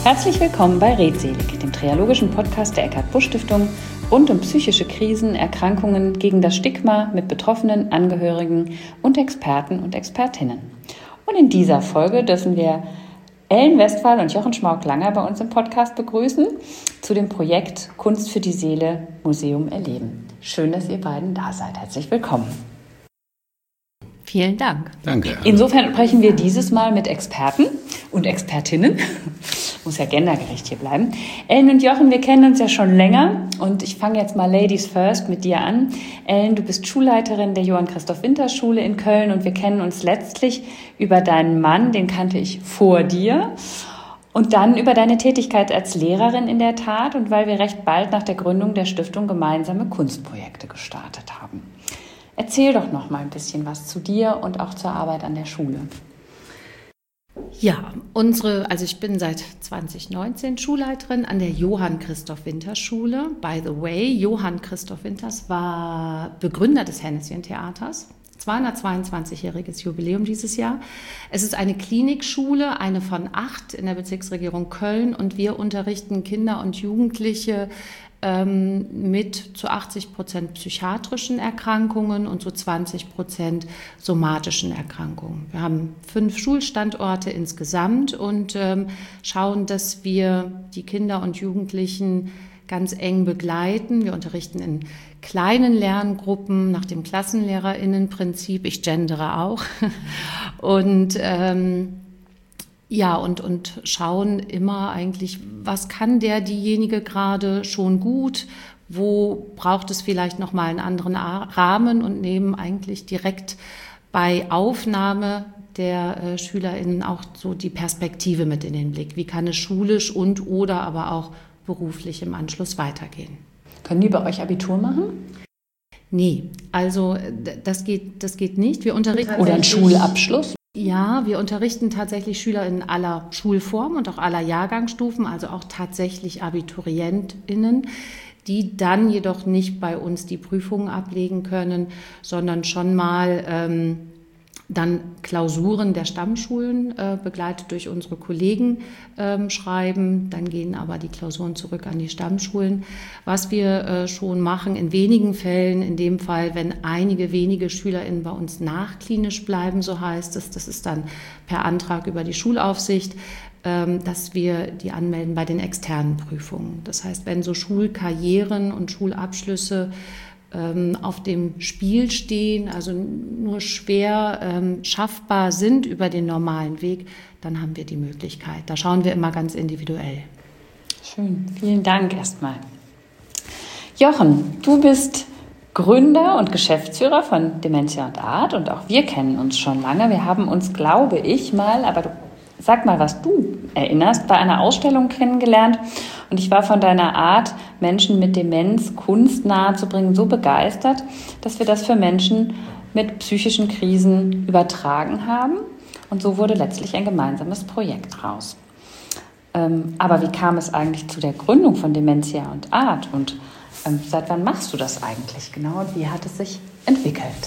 Herzlich willkommen bei Redselig, dem triologischen Podcast der Eckart-Busch-Stiftung rund um psychische Krisen, Erkrankungen, gegen das Stigma mit Betroffenen, Angehörigen und Experten und Expertinnen. Und in dieser Folge dürfen wir Ellen Westphal und Jochen Schmauk-Langer bei uns im Podcast begrüßen zu dem Projekt Kunst für die Seele Museum erleben. Schön, dass ihr beiden da seid. Herzlich willkommen. Vielen Dank. Danke. Insofern sprechen wir dieses Mal mit Experten und Expertinnen. Muss ja gendergerecht hier bleiben. Ellen und Jochen, wir kennen uns ja schon länger und ich fange jetzt mal Ladies First mit dir an. Ellen, du bist Schulleiterin der Johann-Christoph-Winter-Schule in Köln und wir kennen uns letztlich über deinen Mann, den kannte ich vor dir, und dann über deine Tätigkeit als Lehrerin in der Tat und weil wir recht bald nach der Gründung der Stiftung gemeinsame Kunstprojekte gestartet haben. Erzähl doch noch mal ein bisschen was zu dir und auch zur Arbeit an der Schule. Ja, ich bin seit 2019 Schulleiterin an der Johann-Christoph-Winter-Schule. By the way, Johann Christoph Winters war Begründer des Hennessyen-Theaters. 222-jähriges Jubiläum dieses Jahr. Es ist eine Klinikschule, eine von 8 in der Bezirksregierung Köln und wir unterrichten Kinder und Jugendliche mit zu 80% psychiatrischen Erkrankungen und zu 20% somatischen Erkrankungen. Wir haben 5 Schulstandorte insgesamt und schauen, dass wir die Kinder und Jugendlichen ganz eng begleiten. Wir unterrichten in kleinen Lerngruppen nach dem KlassenlehrerInnenprinzip. Ich gendere auch. Und und schauen immer eigentlich, was kann diejenige gerade schon gut, wo braucht es vielleicht nochmal einen anderen Rahmen und nehmen eigentlich direkt bei Aufnahme der SchülerInnen auch so die Perspektive mit in den Blick. Wie kann es schulisch und oder aber auch beruflich im Anschluss weitergehen? Können die bei euch Abitur machen? Nee, also das geht nicht. Wir unterrichten oder einen Schulabschluss? Ja, wir unterrichten tatsächlich Schüler in aller Schulformen und auch aller Jahrgangsstufen, also auch tatsächlich AbiturientInnen, die dann jedoch nicht bei uns die Prüfungen ablegen können, sondern schon mal dann Klausuren der Stammschulen begleitet durch unsere Kollegen schreiben. Dann gehen aber die Klausuren zurück an die Stammschulen. Was wir schon machen, in wenigen Fällen, in dem Fall, wenn einige wenige SchülerInnen bei uns nachklinisch bleiben, so heißt es, das ist dann per Antrag über die Schulaufsicht, dass wir die anmelden bei den externen Prüfungen. Das heißt, wenn so Schulkarrieren und Schulabschlüsse auf dem Spiel stehen, also nur schwer schaffbar sind über den normalen Weg, dann haben wir die Möglichkeit. Da schauen wir immer ganz individuell. Schön, vielen Dank erstmal. Jochen, du bist Gründer und Geschäftsführer von Dementia und Art und auch wir kennen uns schon lange. Wir haben uns, glaube ich mal, aber sag mal, was du erinnerst, bei einer Ausstellung kennengelernt. Und ich war von deiner Art, Menschen mit Demenz Kunst nahezubringen, so begeistert, dass wir das für Menschen mit psychischen Krisen übertragen haben. Und so wurde letztlich ein gemeinsames Projekt raus. Aber wie kam es eigentlich zu der Gründung von Dementia und Art? Und seit wann machst du das eigentlich genau? Und wie hat es sich entwickelt?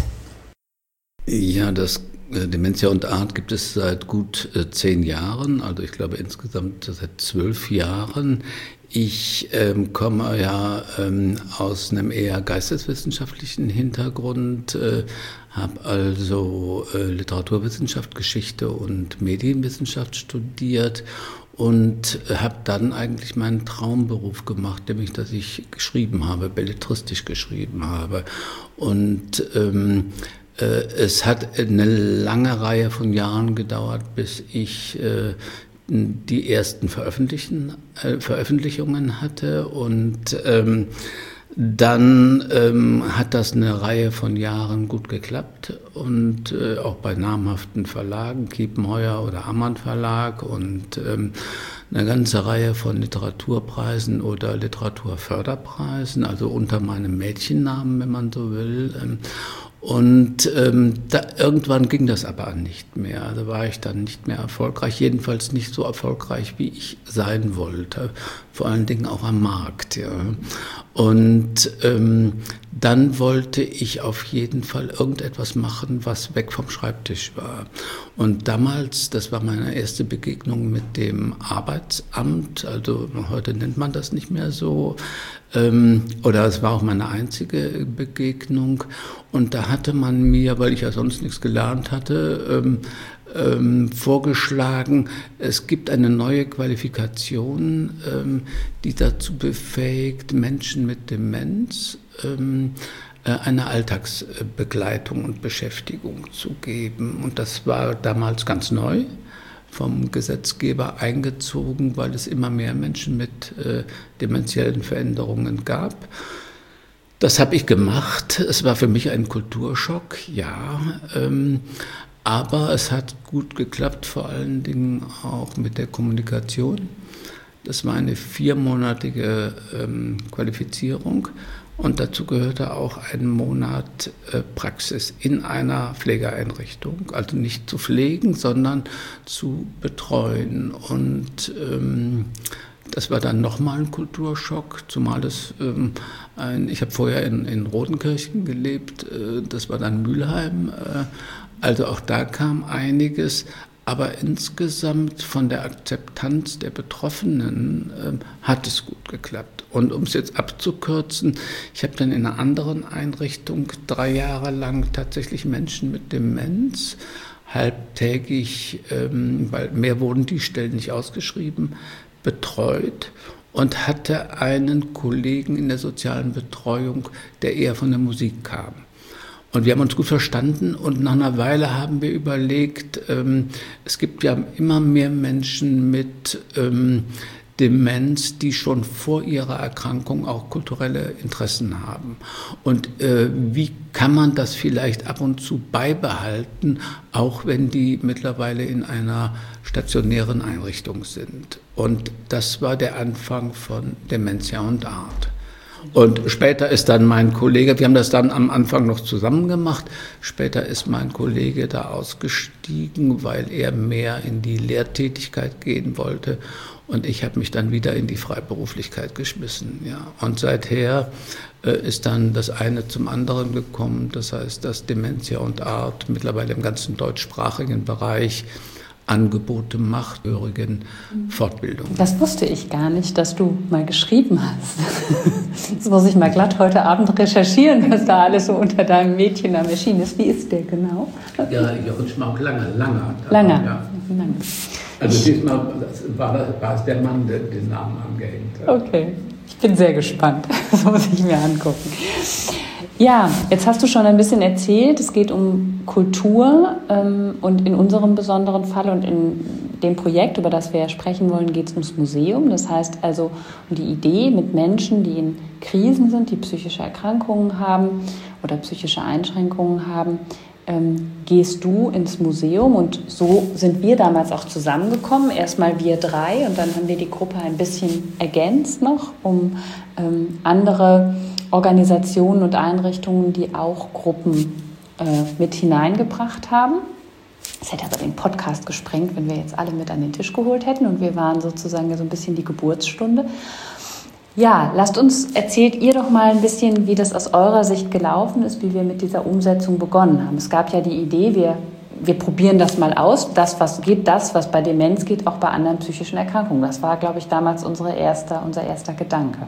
Ja, das Dementia und Art gibt es seit gut 10 Jahren, also ich glaube insgesamt seit 12 Jahren. Ich komme ja aus einem eher geisteswissenschaftlichen Hintergrund, habe also Literaturwissenschaft, Geschichte und Medienwissenschaft studiert und habe dann eigentlich meinen Traumberuf gemacht, nämlich dass ich geschrieben habe, belletristisch geschrieben habe. Und es hat eine lange Reihe von Jahren gedauert, bis ich die ersten Veröffentlichungen hatte und dann hat das eine Reihe von Jahren gut geklappt und auch bei namhaften Verlagen, Kiepenheuer oder Ammann Verlag und eine ganze Reihe von Literaturpreisen oder Literaturförderpreisen, also unter meinem Mädchennamen, wenn man so will. Und irgendwann ging das aber nicht mehr. Also war ich dann nicht mehr erfolgreich, jedenfalls nicht so erfolgreich, wie ich sein wollte. vor allen Dingen auch am Markt. Ja. Und dann wollte ich auf jeden Fall irgendetwas machen, was weg vom Schreibtisch war. Und damals, das war meine erste Begegnung mit dem Arbeitsamt, also heute nennt man das nicht mehr so, oder es war auch meine einzige Begegnung. Und da hatte man mir, weil ich ja sonst nichts gelernt hatte, vorgeschlagen, es gibt eine neue Qualifikation, die dazu befähigt, Menschen mit Demenz eine Alltagsbegleitung und Beschäftigung zu geben. Und das war damals ganz neu, vom Gesetzgeber eingezogen, weil es immer mehr Menschen mit dementiellen Veränderungen gab. Das habe ich gemacht. Es war für mich ein Kulturschock, ja. Aber es hat gut geklappt, vor allen Dingen auch mit der Kommunikation. Das war eine 4-monatige Qualifizierung und dazu gehörte auch ein Monat Praxis in einer Pflegeeinrichtung. Also nicht zu pflegen, sondern zu betreuen. Und das war dann nochmal ein Kulturschock, zumal ich habe vorher in Rodenkirchen gelebt, das war dann Mülheim. Also auch da kam einiges, aber insgesamt von der Akzeptanz der Betroffenen hat es gut geklappt. Und um es jetzt abzukürzen, ich habe dann in einer anderen Einrichtung 3 Jahre lang tatsächlich Menschen mit Demenz, halbtägig, weil mehr wurden die Stellen nicht ausgeschrieben, betreut und hatte einen Kollegen in der sozialen Betreuung, der eher von der Musik kam. Und wir haben uns gut verstanden und nach einer Weile haben wir überlegt, es gibt ja immer mehr Menschen mit Demenz, die schon vor ihrer Erkrankung auch kulturelle Interessen haben. Und wie kann man das vielleicht ab und zu beibehalten, auch wenn die mittlerweile in einer stationären Einrichtung sind? Und das war der Anfang von Dementia und Art. Und später ist dann mein Kollege, wir haben das dann am Anfang noch zusammen gemacht, später ist mein Kollege da ausgestiegen, weil er mehr in die Lehrtätigkeit gehen wollte und ich habe mich dann wieder in die Freiberuflichkeit geschmissen. Ja. Und seither ist dann das eine zum anderen gekommen, das heißt, dass Dementia und Art mittlerweile im ganzen deutschsprachigen Bereich Angebote macht, Fortbildung. Das wusste ich gar nicht, dass du mal geschrieben hast. Das muss ich mal glatt heute Abend recherchieren, was da alles so unter deinem Mädchen am erschienen ist. Wie ist der genau? Ja, Jochen Schmauk, Langer. Langer. Ja. Also diesmal war es der Mann, der den Namen angehängt hat. Okay, ich bin sehr gespannt. Das muss ich mir angucken. Ja, jetzt hast du schon ein bisschen erzählt, es geht um Kultur und in unserem besonderen Fall und in dem Projekt, über das wir sprechen wollen, geht es ums Museum. Das heißt also um die Idee, mit Menschen, die in Krisen sind, die psychische Erkrankungen haben oder psychische Einschränkungen haben, gehst du ins Museum und so sind wir damals auch zusammengekommen. Erstmal wir 3 und dann haben wir die Gruppe ein bisschen ergänzt noch um andere Organisationen und Einrichtungen, die auch Gruppen mit hineingebracht haben. Das hätte aber den Podcast gesprengt, wenn wir jetzt alle mit an den Tisch geholt hätten und wir waren sozusagen so ein bisschen die Geburtsstunde. Ja, erzählt ihr doch mal ein bisschen, wie das aus eurer Sicht gelaufen ist, wie wir mit dieser Umsetzung begonnen haben. Es gab ja die Idee, wir probieren das mal aus, das, was bei Demenz geht, auch bei anderen psychischen Erkrankungen. Das war, glaube ich, damals unser erster Gedanke.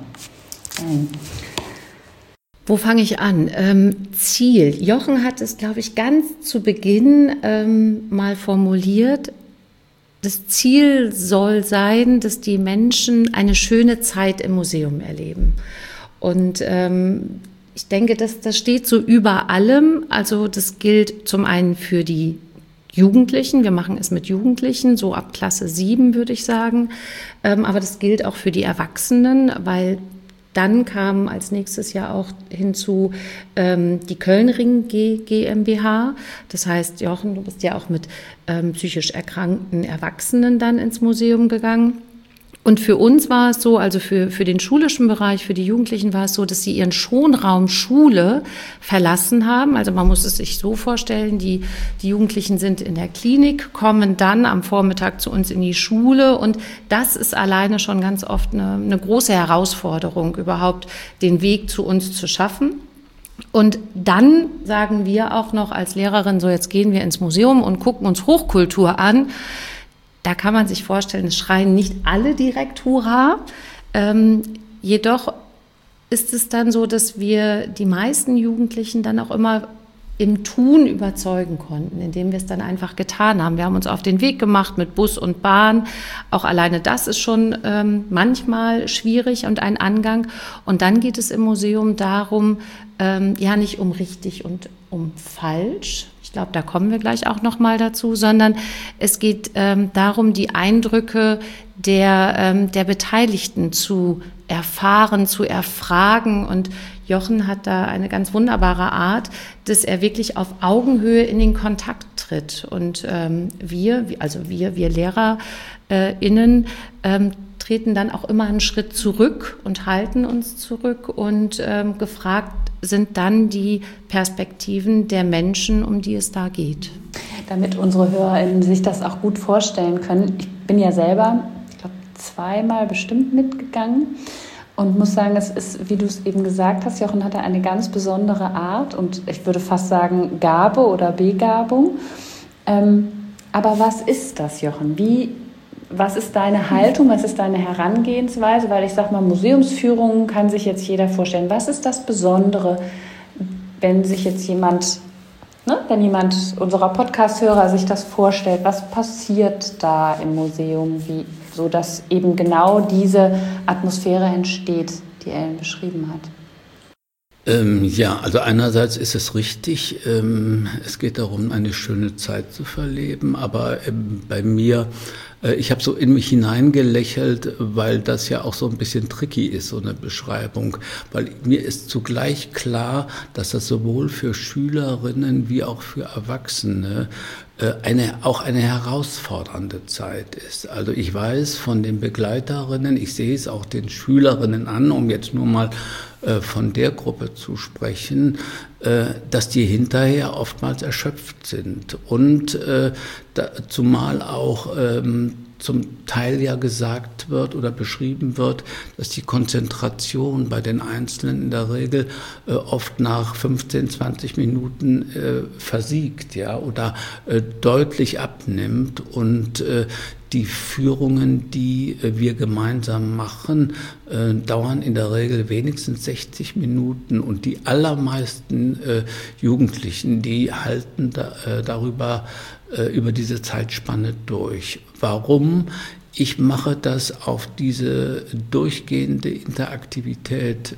Wo fange ich an? Ziel. Jochen hat es, glaube ich, ganz zu Beginn mal formuliert. Das Ziel soll sein, dass die Menschen eine schöne Zeit im Museum erleben. Und ich denke, das steht so über allem. Also das gilt zum einen für die Jugendlichen. Wir machen es mit Jugendlichen, so ab Klasse 7 würde ich sagen. Aber das gilt auch für die Erwachsenen, weil dann kam als nächstes Jahr auch hinzu die Kölnring GmbH. Das heißt, Jochen, du bist ja auch mit psychisch erkrankten Erwachsenen dann ins Museum gegangen. Und für uns war es so, also für den schulischen Bereich, für die Jugendlichen war es so, dass sie ihren Schonraum Schule verlassen haben. Also man muss es sich so vorstellen, die Jugendlichen sind in der Klinik, kommen dann am Vormittag zu uns in die Schule und das ist alleine schon ganz oft eine große Herausforderung, überhaupt den Weg zu uns zu schaffen. Und dann sagen wir auch noch als Lehrerin, so jetzt gehen wir ins Museum und gucken uns Hochkultur an. Da kann man sich vorstellen, es schreien nicht alle direkt Hurra. Jedoch ist es dann so, dass wir die meisten Jugendlichen dann auch immer im Tun überzeugen konnten, indem wir es dann einfach getan haben. Wir haben uns auf den Weg gemacht mit Bus und Bahn. Auch alleine das ist schon manchmal schwierig und ein Angang. Und dann geht es im Museum darum, ja nicht um richtig und um falsch. Ich glaube, da kommen wir gleich auch noch mal dazu, sondern es geht darum, die Eindrücke der Beteiligten zu erfahren, zu erfragen. Und Jochen hat da eine ganz wunderbare Art, dass er wirklich auf Augenhöhe in den Kontakt tritt. Und wir LehrerInnen, treten dann auch immer einen Schritt zurück und halten uns zurück und gefragt sind dann die Perspektiven der Menschen, um die es da geht. Damit unsere HörerInnen sich das auch gut vorstellen können. Ich bin ja selber, ich glaube, 2-mal bestimmt mitgegangen und muss sagen, es ist, wie du es eben gesagt hast, Jochen hatte eine ganz besondere Art und ich würde fast sagen Gabe oder Begabung. Aber was ist das, Jochen? Was ist deine Haltung, was ist deine Herangehensweise? Weil ich sage mal, Museumsführungen kann sich jetzt jeder vorstellen. Was ist das Besondere, wenn sich jetzt jemand unserer Podcast-Hörer sich das vorstellt? Was passiert da im Museum, so dass eben genau diese Atmosphäre entsteht, die Ellen beschrieben hat? Ja, also einerseits ist es richtig, es geht darum, eine schöne Zeit zu verleben, aber bei mir, ich habe so in mich hineingelächelt, weil das ja auch so ein bisschen tricky ist, so eine Beschreibung, weil mir ist zugleich klar, dass das sowohl für Schülerinnen wie auch für Erwachsene auch eine herausfordernde Zeit ist. Also ich weiß von den Begleiterinnen, ich sehe es auch den Schülerinnen an, um jetzt nur mal von der Gruppe zu sprechen, dass die hinterher oftmals erschöpft sind und zumal auch zum Teil ja gesagt wird oder beschrieben wird, dass die Konzentration bei den Einzelnen in der Regel oft nach 15, 20 Minuten versiegt, ja, oder deutlich abnimmt und die Führungen, die wir gemeinsam machen, dauern in der Regel wenigstens 60 Minuten und die allermeisten Jugendlichen, die halten über diese Zeitspanne durch. Warum? Ich mache das auf diese durchgehende Interaktivität.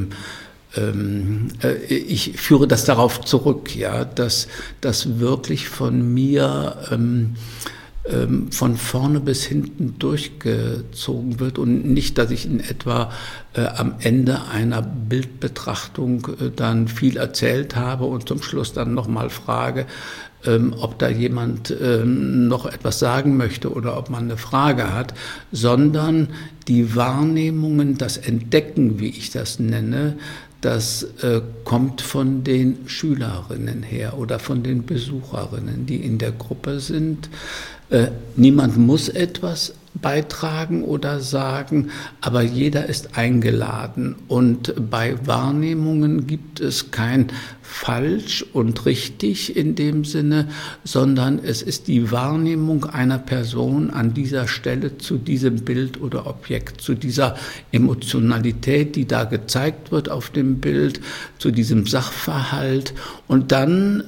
Ich führe das darauf zurück, ja, dass das wirklich von mir von vorne bis hinten durchgezogen wird und nicht, dass ich in etwa am Ende einer Bildbetrachtung dann viel erzählt habe und zum Schluss dann nochmal frage, ob da jemand noch etwas sagen möchte oder ob man eine Frage hat, sondern die Wahrnehmungen, das Entdecken, wie ich das nenne, das kommt von den Schülerinnen her oder von den Besucherinnen, die in der Gruppe sind. Niemand muss etwas beitragen oder sagen, aber jeder ist eingeladen. Und bei Wahrnehmungen gibt es kein falsch und richtig in dem Sinne, sondern es ist die Wahrnehmung einer Person an dieser Stelle zu diesem Bild oder Objekt, zu dieser Emotionalität, die da gezeigt wird auf dem Bild, zu diesem Sachverhalt. Und dann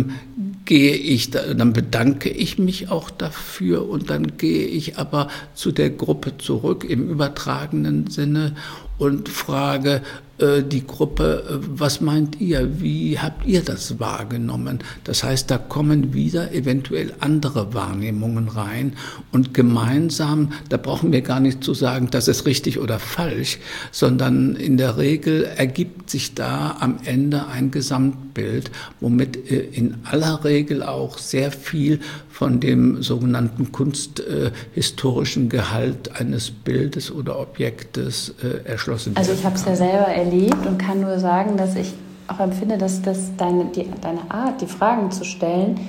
dann bedanke ich mich auch dafür und dann gehe ich aber zu der Gruppe zurück im übertragenen Sinne und frage, die Gruppe, was meint ihr, wie habt ihr das wahrgenommen? Das heißt, da kommen wieder eventuell andere Wahrnehmungen rein und gemeinsam, da brauchen wir gar nicht zu sagen, das ist richtig oder falsch, sondern in der Regel ergibt sich da am Ende ein Gesamtbild, womit in aller Regel auch sehr viel von dem sogenannten kunsthistorischen Gehalt eines Bildes oder Objektes erschlossen wird. Also ich habe es ja selber erlebt und kann nur sagen, dass ich auch empfinde, dass deine Art, die Fragen zu stellen,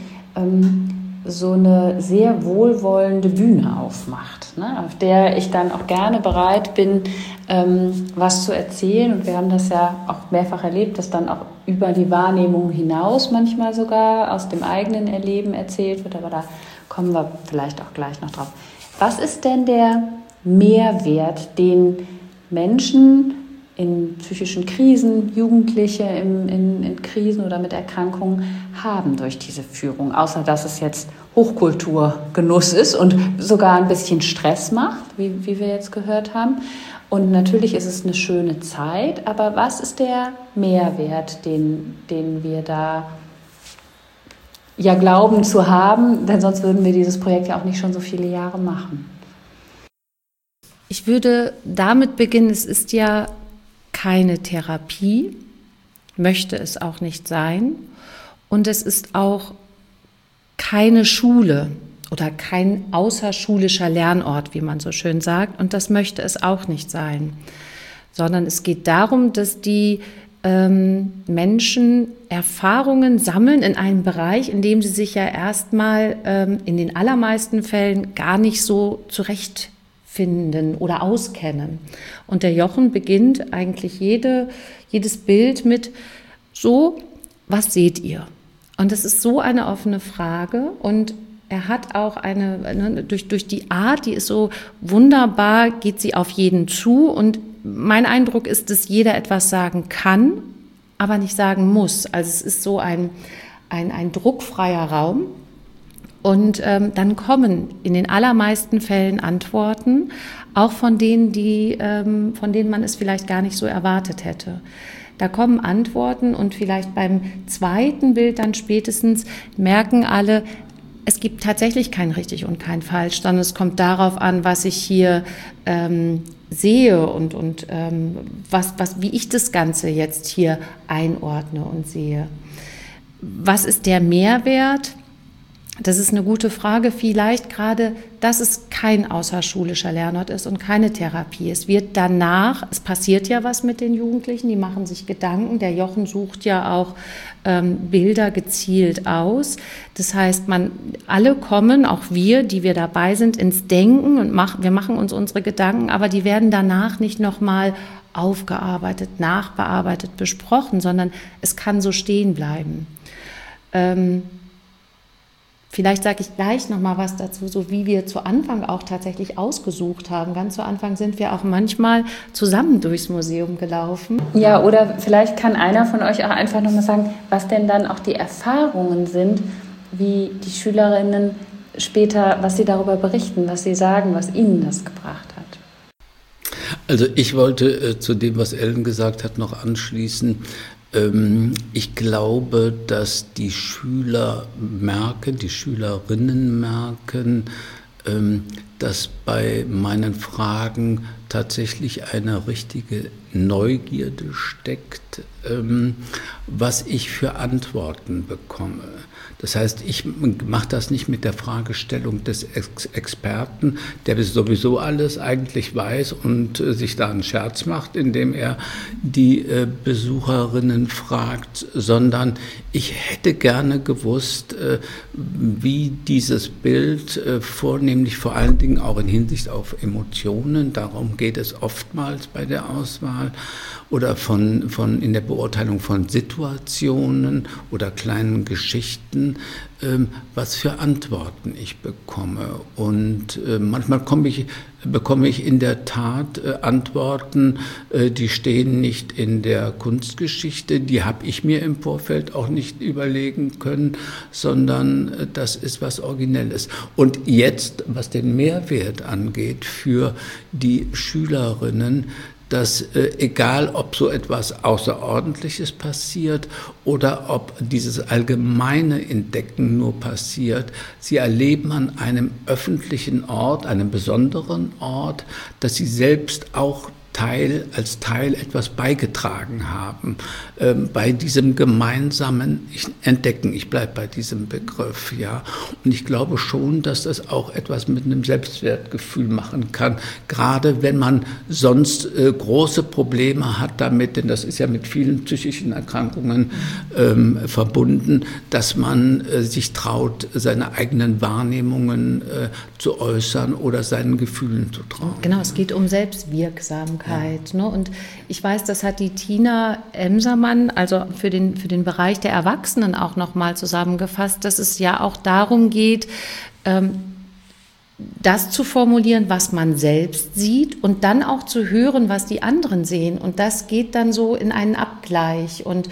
so eine sehr wohlwollende Bühne aufmacht, ne? Auf der ich dann auch gerne bereit bin, was zu erzählen. Und wir haben das ja auch mehrfach erlebt, dass dann auch über die Wahrnehmung hinaus manchmal sogar aus dem eigenen Erleben erzählt wird. Aber da kommen wir vielleicht auch gleich noch drauf. Was ist denn der Mehrwert, den Menschen in psychischen Krisen, Jugendliche in Krisen oder mit Erkrankungen haben durch diese Führung, außer dass es jetzt Hochkulturgenuss ist und sogar ein bisschen Stress macht, wie wir jetzt gehört haben. Und natürlich ist es eine schöne Zeit, aber was ist der Mehrwert, den wir da ja glauben zu haben? Denn sonst würden wir dieses Projekt ja auch nicht schon so viele Jahre machen. Ich würde damit beginnen, es ist ja keine Therapie, möchte es auch nicht sein. Und es ist auch keine Schule oder kein außerschulischer Lernort, wie man so schön sagt. Und das möchte es auch nicht sein. Sondern es geht darum, dass die Menschen Erfahrungen sammeln in einem Bereich, in dem sie sich ja erstmal in den allermeisten Fällen gar nicht so zurechtfinden oder auskennen. Und der Jochen beginnt eigentlich jedes Bild mit so, was seht ihr? Und das ist so eine offene Frage und er hat auch durch die Art, die ist so wunderbar, geht sie auf jeden zu und mein Eindruck ist, dass jeder etwas sagen kann, aber nicht sagen muss. Also es ist so ein druckfreier Raum. Und dann kommen in den allermeisten Fällen Antworten, auch von denen man es vielleicht gar nicht so erwartet hätte. Da kommen Antworten und vielleicht beim zweiten Bild dann spätestens merken alle, es gibt tatsächlich kein richtig und kein falsch, sondern es kommt darauf an, was ich hier sehe und wie ich das Ganze jetzt hier einordne und sehe. Was ist der Mehrwert? Das ist eine gute Frage. Vielleicht gerade, dass es kein außerschulischer Lernort ist und keine Therapie. Es wird danach, es passiert ja was mit den Jugendlichen, die machen sich Gedanken. Der Jochen sucht ja auch Bilder gezielt aus. Das heißt, alle kommen, auch wir, die wir dabei sind, ins Denken und wir machen uns unsere Gedanken, aber die werden danach nicht nochmal aufgearbeitet, nachbearbeitet, besprochen, sondern es kann so stehen bleiben. Vielleicht sage ich gleich noch mal was dazu, so wie wir zu Anfang auch tatsächlich ausgesucht haben. Ganz zu Anfang sind wir auch manchmal zusammen durchs Museum gelaufen. Ja, oder vielleicht kann einer von euch auch einfach noch mal sagen, was denn dann auch die Erfahrungen sind, wie die Schülerinnen später, was sie darüber berichten, was sie sagen, was ihnen das gebracht hat. Also ich wollte zu dem, was Ellen gesagt hat, noch anschließen. Ich glaube, dass die Schüler merken, die Schülerinnen merken, dass bei meinen Fragen tatsächlich eine richtige Neugierde steckt, was ich für Antworten bekomme. Das heißt, ich mache das nicht mit der Fragestellung des Experten, der sowieso alles eigentlich weiß und sich da einen Scherz macht, indem er die Besucherinnen fragt, sondern ich hätte gerne gewusst, wie dieses Bild vornehmlich vor allen Dingen auch in Hinsicht auf Emotionen, darum geht es oftmals bei der Auswahl, oder in der Beurteilung von Situationen oder kleinen Geschichten, was für Antworten ich bekomme. Und manchmal bekomme ich in der Tat Antworten, die stehen nicht in der Kunstgeschichte, die habe ich mir im Vorfeld auch nicht überlegen können, sondern das ist was Originelles. Und jetzt, was den Mehrwert angeht für die Schülerinnen, dass egal ob so etwas Außerordentliches passiert oder ob dieses allgemeine Entdecken nur passiert, sie erleben an einem öffentlichen Ort, einem besonderen Ort, dass sie selbst auch als Teil etwas beigetragen haben, bei diesem gemeinsamen Entdecken. Ich bleibe bei diesem Begriff, ja. Und ich glaube schon, dass das auch etwas mit einem Selbstwertgefühl machen kann, gerade wenn man sonst große Probleme hat damit, denn das ist ja mit vielen psychischen Erkrankungen verbunden, dass man sich traut, seine eigenen Wahrnehmungen zu äußern oder seinen Gefühlen zu trauen. Genau, es geht um Selbstwirksamkeit. Ne? Und ich weiß, das hat die Tina Emsermann, also für den Bereich der Erwachsenen auch nochmal zusammengefasst, dass es ja auch darum geht, das zu formulieren, was man selbst sieht und dann auch zu hören, was die anderen sehen. Und das geht dann so in einen Abgleich und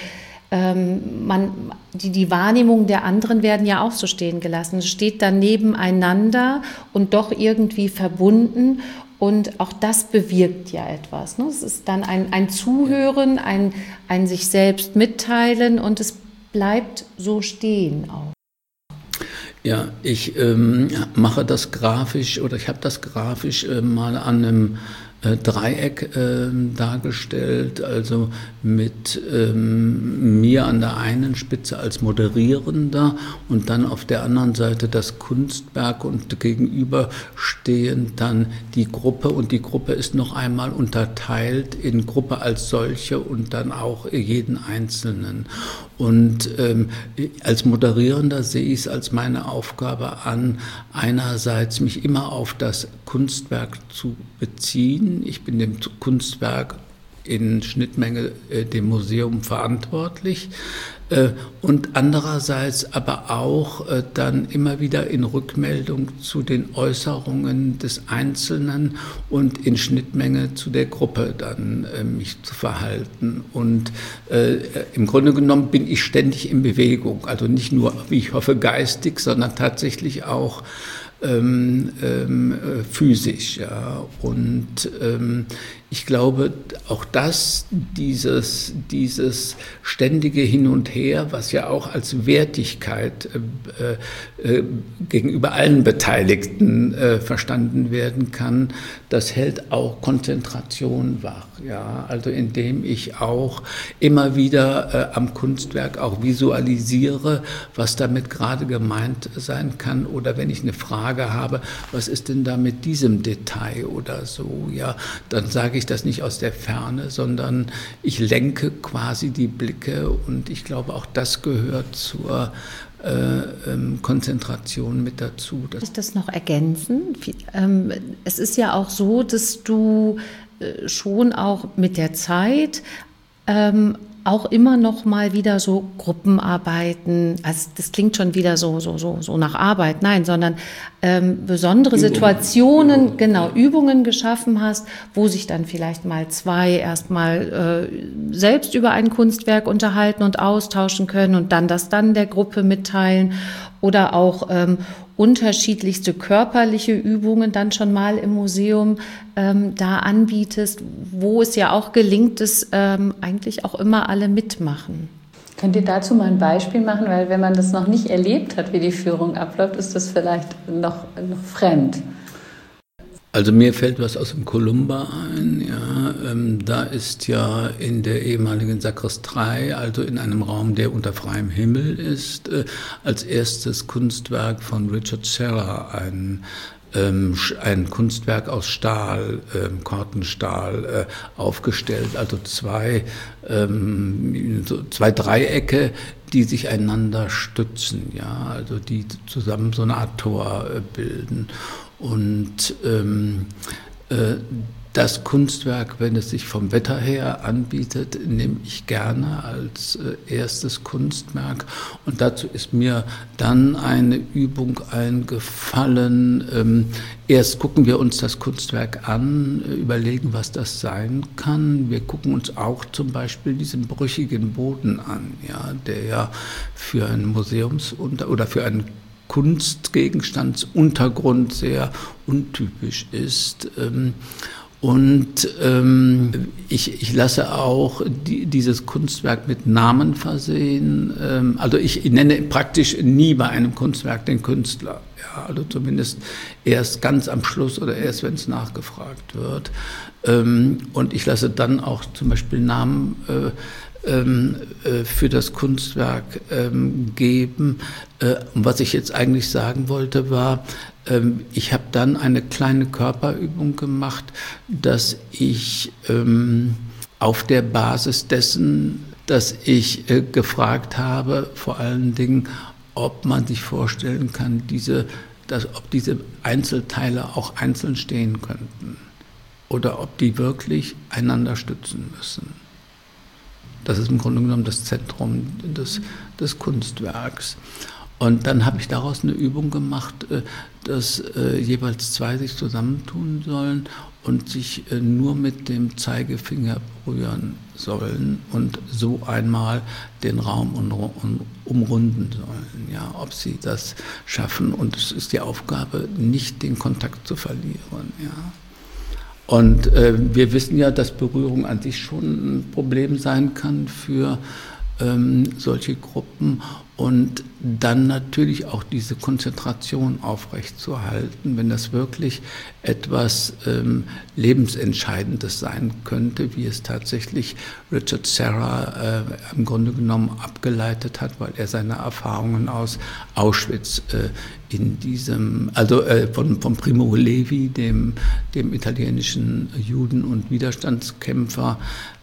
die Wahrnehmungen der anderen werden ja auch so stehen gelassen. Es steht dann nebeneinander und doch irgendwie verbunden. Und auch das bewirkt ja etwas. Ne? Es ist dann ein Zuhören, ein sich selbst mitteilen und es bleibt so stehen auch. Ja, ich mache das grafisch oder ich habe das grafisch mal an einem Dreieck dargestellt, also mit mir an der einen Spitze als Moderierender und dann auf der anderen Seite das Kunstwerk und gegenüber stehen dann die Gruppe und die Gruppe ist noch einmal unterteilt in Gruppe als solche und dann auch jeden Einzelnen. Und als Moderierender sehe ich es als meine Aufgabe an, einerseits mich immer auf das Kunstwerk zu beziehen. Ich bin dem Kunstwerk in Schnittmenge dem Museum verantwortlich und andererseits aber auch dann immer wieder in Rückmeldung zu den Äußerungen des Einzelnen und in Schnittmenge zu der Gruppe dann mich zu verhalten. Und im Grunde genommen bin ich ständig in Bewegung, also nicht nur, wie ich hoffe, geistig, sondern tatsächlich auch physisch, ja. Und ich glaube, auch dieses ständige Hin und Her, was ja auch als Wertigkeit gegenüber allen Beteiligten verstanden werden kann, das hält auch Konzentration wach, ja. Also indem ich auch immer wieder am Kunstwerk auch visualisiere, was damit gerade gemeint sein kann, oder wenn ich eine Frage habe, was ist denn da mit diesem Detail oder so, ja, dann sage ich das nicht aus der Ferne, sondern ich lenke quasi die Blicke und ich glaube, auch das gehört zur Konzentration mit dazu. Kann ich das noch ergänzen? Es ist ja auch so, dass du schon auch mit der Zeit auch immer noch mal wieder so Gruppenarbeiten, also das klingt schon wieder so nach Arbeit, nein, sondern besondere Situationen, genau, Übungen geschaffen hast, wo sich dann vielleicht mal zwei erstmal selbst über ein Kunstwerk unterhalten und austauschen können und dann das dann der Gruppe mitteilen oder auch unterschiedlichste körperliche Übungen dann schon mal im Museum da anbietest, wo es ja auch gelingt, dass eigentlich auch immer alle mitmachen. Könnt ihr dazu mal ein Beispiel machen? Weil wenn man das noch nicht erlebt hat, wie die Führung abläuft, ist das vielleicht noch fremd. Also mir fällt was aus dem Columba ein, ja, da ist ja in der ehemaligen Sakristei, also in einem Raum, der unter freiem Himmel ist, als erstes Kunstwerk von Richard Serra, ein Kunstwerk aus Stahl, Kortenstahl, aufgestellt, also zwei Dreiecke, die sich einander stützen, ja, also die zusammen so eine Art Tor bilden. Und das Kunstwerk, wenn es sich vom Wetter her anbietet, nehme ich gerne als erstes Kunstwerk. Und dazu ist mir dann eine Übung eingefallen. Erst gucken wir uns das Kunstwerk an, überlegen, was das sein kann. Wir gucken uns auch zum Beispiel diesen brüchigen Boden an, ja, der ja für ein oder für einen Kunstgegenstandsuntergrund sehr untypisch ist. Und ich lasse auch dieses Kunstwerk mit Namen versehen. Also ich nenne praktisch nie bei einem Kunstwerk den Künstler. Ja, also zumindest erst ganz am Schluss oder erst, wenn es nachgefragt wird. Und ich lasse dann auch zum Beispiel Namen für das Kunstwerk geben. Und was ich jetzt eigentlich sagen wollte, war, ich habe dann eine kleine Körperübung gemacht, dass ich auf der Basis dessen, dass ich gefragt habe, vor allen Dingen, ob man sich vorstellen kann, ob diese Einzelteile auch einzeln stehen könnten oder ob die wirklich einander stützen müssen. Das ist im Grunde genommen das Zentrum des Kunstwerks. Und dann habe ich daraus eine Übung gemacht, dass jeweils zwei sich zusammentun sollen und sich nur mit dem Zeigefinger berühren sollen und so einmal den Raum umrunden sollen, ja, ob sie das schaffen. Und es ist die Aufgabe, nicht den Kontakt zu verlieren, ja. Und wir wissen ja, dass Berührung an sich schon ein Problem sein kann für solche Gruppen und dann natürlich auch diese Konzentration aufrechtzuerhalten, wenn das wirklich etwas Lebensentscheidendes sein könnte, wie es tatsächlich Richard Serra im Grunde genommen abgeleitet hat, weil er seine Erfahrungen aus Auschwitz von Primo Levi, dem italienischen Juden- und Widerstandskämpfer,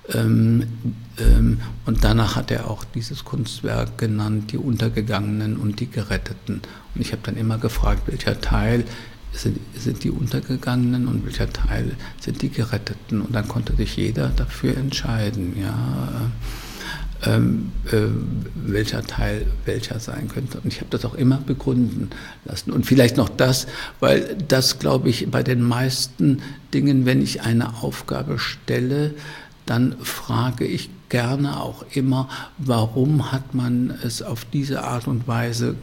und danach hat er auch dieses Kunstwerk genannt, die Untergegangenen und die Geretteten. Und ich habe dann immer gefragt, welcher Teil sind die Untergegangenen und welcher Teil sind die Geretteten. Und dann konnte sich jeder dafür entscheiden, ja, welcher Teil welcher sein könnte. Und ich habe das auch immer begründen lassen. Und vielleicht noch das, weil das, glaube ich, bei den meisten Dingen, wenn ich eine Aufgabe stelle, dann frage ich gerne auch immer, warum hat man es auf diese Art und Weise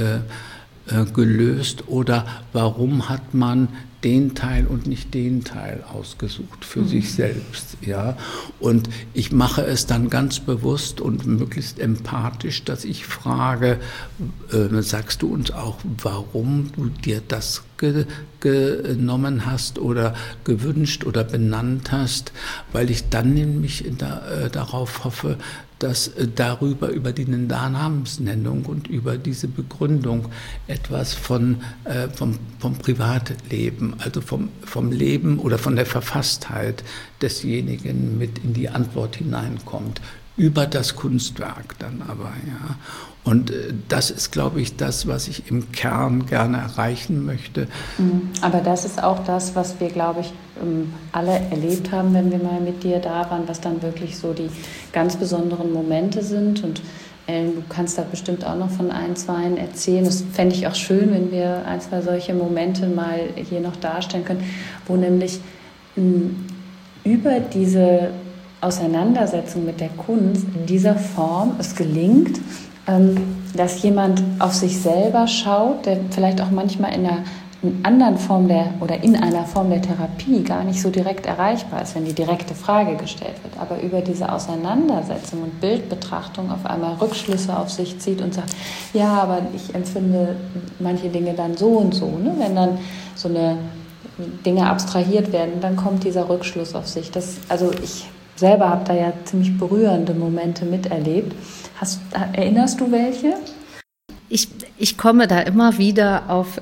gelöst oder warum hat man den Teil und nicht den Teil ausgesucht für sich selbst, ja. Und ich mache es dann ganz bewusst und möglichst empathisch, dass ich frage, sagst du uns auch, warum du dir das genommen hast oder gewünscht oder benannt hast, weil ich dann nämlich darauf hoffe, dass über die Namensnennung und über diese Begründung etwas vom Privatleben, also vom Leben oder von der Verfasstheit desjenigen mit in die Antwort hineinkommt. Über das Kunstwerk dann aber, ja. Und das ist, glaube ich, das, was ich im Kern gerne erreichen möchte. Aber das ist auch das, was wir, glaube ich, alle erlebt haben, wenn wir mal mit dir da waren, was dann wirklich so die ganz besonderen Momente sind. Und du kannst da bestimmt auch noch von ein, zwei erzählen. Das fände ich auch schön, wenn wir ein, zwei solche Momente mal hier noch darstellen können, wo nämlich über diese Auseinandersetzung mit der Kunst in dieser Form es gelingt, dass jemand auf sich selber schaut, der vielleicht auch manchmal in einer Form der Therapie gar nicht so direkt erreichbar ist, wenn die direkte Frage gestellt wird, aber über diese Auseinandersetzung und Bildbetrachtung auf einmal Rückschlüsse auf sich zieht und sagt, ja, aber ich empfinde manche Dinge dann so und so, ne? Wenn dann so eine Dinge abstrahiert werden, dann kommt dieser Rückschluss auf sich. Ich selber habe da ja ziemlich berührende Momente miterlebt. Erinnerst du welche? Ich komme da immer wieder auf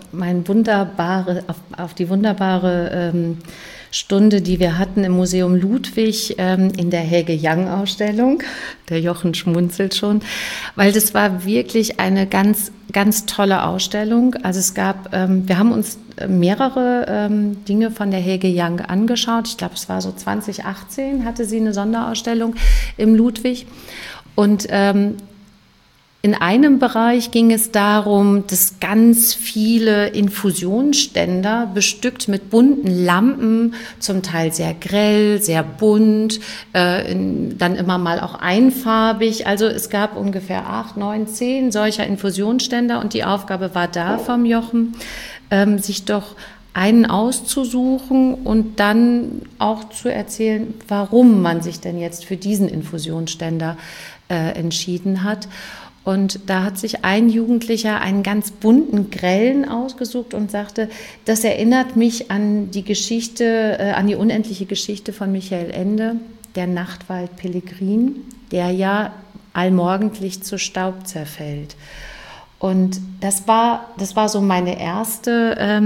die wunderbare Stunde, die wir hatten im Museum Ludwig in der Helge Young-Ausstellung. Der Jochen schmunzelt schon, weil das war wirklich eine ganz, ganz tolle Ausstellung. Also wir haben uns mehrere Dinge von der Helge Young angeschaut. Ich glaube, es war so 2018, hatte sie eine Sonderausstellung im Ludwig. Und in einem Bereich ging es darum, dass ganz viele Infusionsständer bestückt mit bunten Lampen, zum Teil sehr grell, sehr bunt, dann immer mal auch einfarbig. Also es gab ungefähr 8, 9, 10 solcher Infusionsständer und die Aufgabe war da vom Jochen, sich doch einen auszusuchen und dann auch zu erzählen, warum man sich denn jetzt für diesen Infusionsständer entschieden hat. Und da hat sich ein Jugendlicher einen ganz bunten, grellen ausgesucht und sagte, das erinnert mich an die Geschichte, an die unendliche Geschichte von Michael Ende, der Nachtwald-Pelegrin, der ja allmorgendlich zu Staub zerfällt. Und das war so meine erste,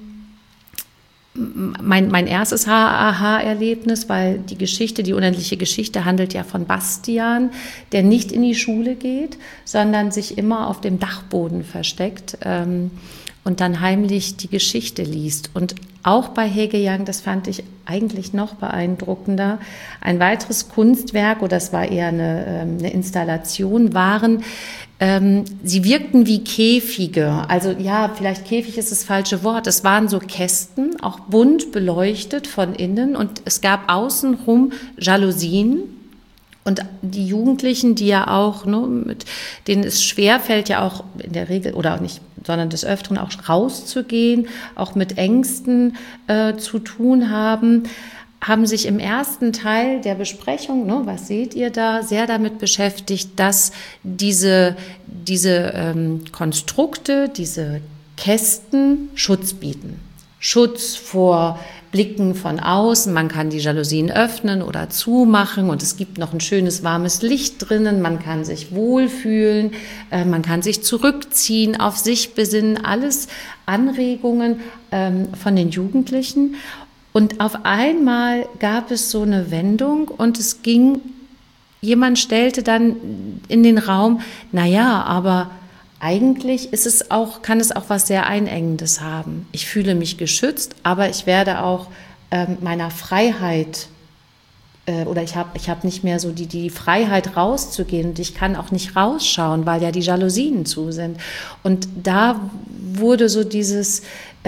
mein erstes Aha-Erlebnis, weil die unendliche Geschichte handelt ja von Bastian, der nicht in die Schule geht, sondern sich immer auf dem Dachboden versteckt und dann heimlich die Geschichte liest. Und auch bei Hege Young, das fand ich eigentlich noch beeindruckender, ein weiteres Kunstwerk, oder das war eher eine Installation, waren, sie wirkten wie Käfige, also ja, vielleicht Käfig ist das falsche Wort, es waren so Kästen, auch bunt beleuchtet von innen und es gab außenrum Jalousien und die Jugendlichen, die ja auch, mit denen es schwerfällt, ja auch in der Regel oder auch nicht, sondern des Öfteren auch rauszugehen, auch mit Ängsten zu tun haben sich im ersten Teil der Besprechung, was seht ihr da, sehr damit beschäftigt, dass diese Konstrukte, diese Kästen Schutz bieten. Schutz vor Blicken von außen, man kann die Jalousien öffnen oder zumachen und es gibt noch ein schönes warmes Licht drinnen, man kann sich wohlfühlen, man kann sich zurückziehen, auf sich besinnen, alles Anregungen von den Jugendlichen. Und auf einmal gab es so eine Wendung und jemand stellte dann in den Raum, aber eigentlich kann es auch was sehr Einengendes haben. Ich fühle mich geschützt, aber ich werde auch meiner Freiheit oder ich hab nicht mehr so die Freiheit rauszugehen und ich kann auch nicht rausschauen, weil ja die Jalousien zu sind. Und da wurde so dieses